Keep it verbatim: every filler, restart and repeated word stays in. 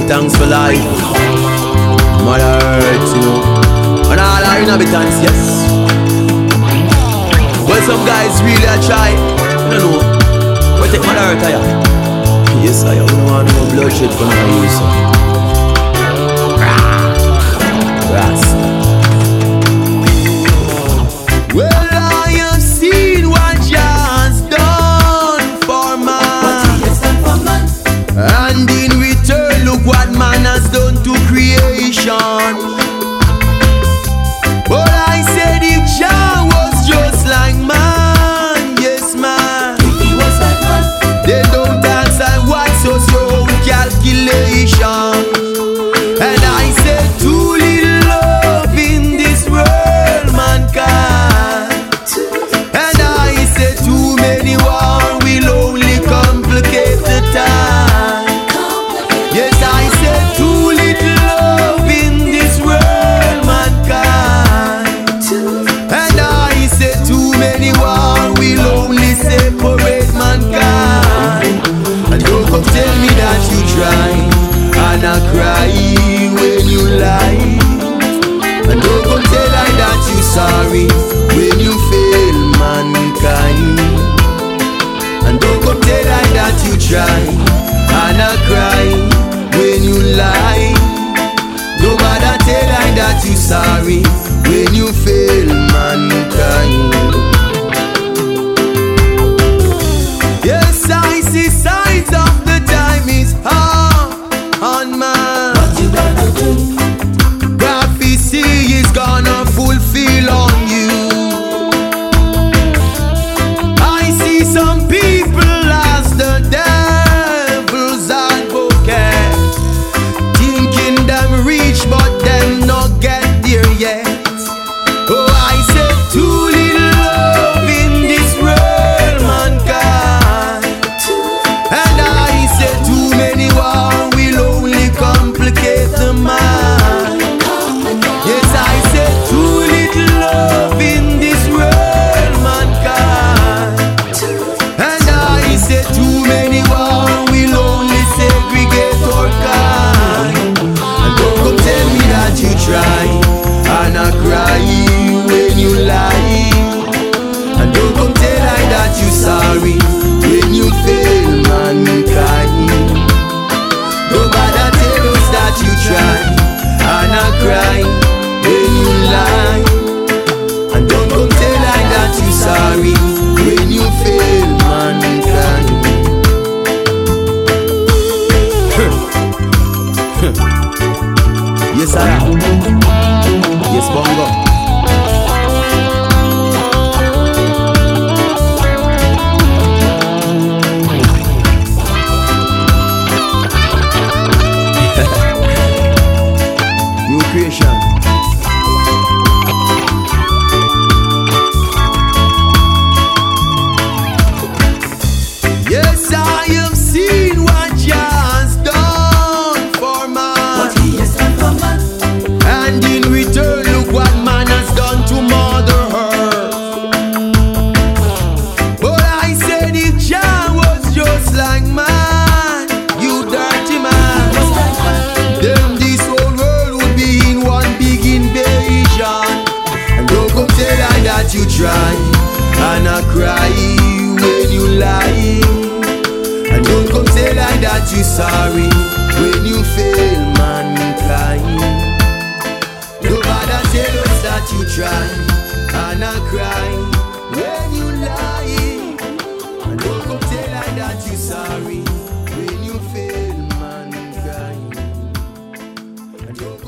thanks for life. Mother Earth, you know, and all our inhabitants, yes. Well, some guys really are try, you know. But take Mother Earth, I yes, I don't want no bloodshed for no use. Rasta. Well, I have seen what Jah has done for man, and in return, look what man has done to creation. But I said if Jah was just like man, yes man, they don't ask I what so your own calculation. And I said too little love in this world, mankind. And I said too many war will only complicate the time. Yes, I said too little love in this world, mankind. And I said too many war will only separate mankind. And don't come tell me that you try and I cry when you lie. And don't come tell I that you sorry when you fail mankind. And don't come tell I that you try and I cry when you lie. Nobody tell I that you sorry when you fail mankind. Yes, I see signs of the time is hard on man. What you gonna do? Prophecy is gonna fulfill on you. I see some people as the devil's advocate, thinking them rich but them not get there yet. Oh, I said too little love in this world, mankind. And I said too many war will only complicate the mind. Yes, I said too little love in this world, mankind. And I said too many war will only segregate our kind. And don't come tell me that you try and I cry when you lie. And don't come tell I that you sorry when you fail mankind. Nobody tell us that you try and I cry when you lie. And don't come tell I that you sorry when you fail mankind. Yes, I am. Yes, Bongo. New creation. Yes, I have seen what Jah has done for man, and in return, look what man has done to Mother Earth. But I said if Jah was just like man, you dirty man, then this whole world would be in one big invasion. And don't come tell I that you try and I cry when you lie. And don't come tell I that you sorry when you fail mankind. Nobody tell us that you try and I cry when you lie. And don't come tell I that you sorry when you fail mankind. And don't